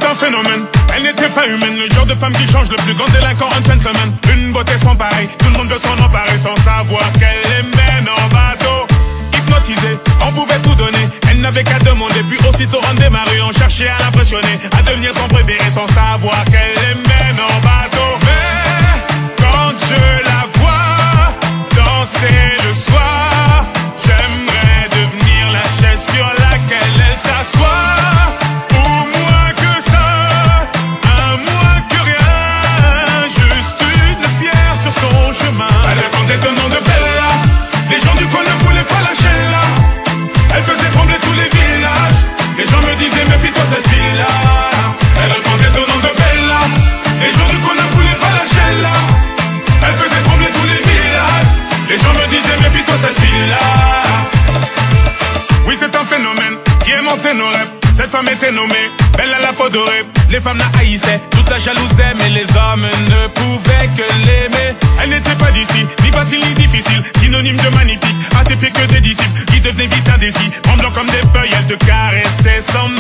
un phénomène, elle n'était pas humaine. Le genre de femme qui change le plus grand délinquant, un gentleman. Une beauté sans pareil, tout le monde veut s'en emparer sans savoir qu'elle les mène en bateau. Hypnotisée, on pouvait tout donner. Elle n'avait qu'à demander, puis aussitôt on démarrait. On cherchait à l'impressionner, à devenir son préféré sans savoir qu'elle les mène en bateau. Mais quand je la vois danser le soir, j'aimerais devenir la chaise sur laquelle elle s'assoit. Elle répondait au nom de Bella. Les gens du coin ne voulaient pas lâcher là. Elle faisait trembler tous les villages. Les gens me disaient méfie-toi cette fille-là. Elle répondait au nom de Bella. Les gens du coin ne voulaient pas lâcher là. Elle faisait trembler tous les villages. Les gens me disaient méfie-toi cette fille-là. Oui, c'est un phénomène qui aimantait nos rêves. Cette femme était nommée Bella la peau dorée. Les femmes la haïssaient, toute la jalousaient, mais les hommes ne pouvaient que l'aimer. Elle n'était pas d'ici, ni facile ni difficile, synonyme de magnifique, assez pire que des disciples qui devenaient vite indécis. Tremblant comme des feuilles, elle te caressait sans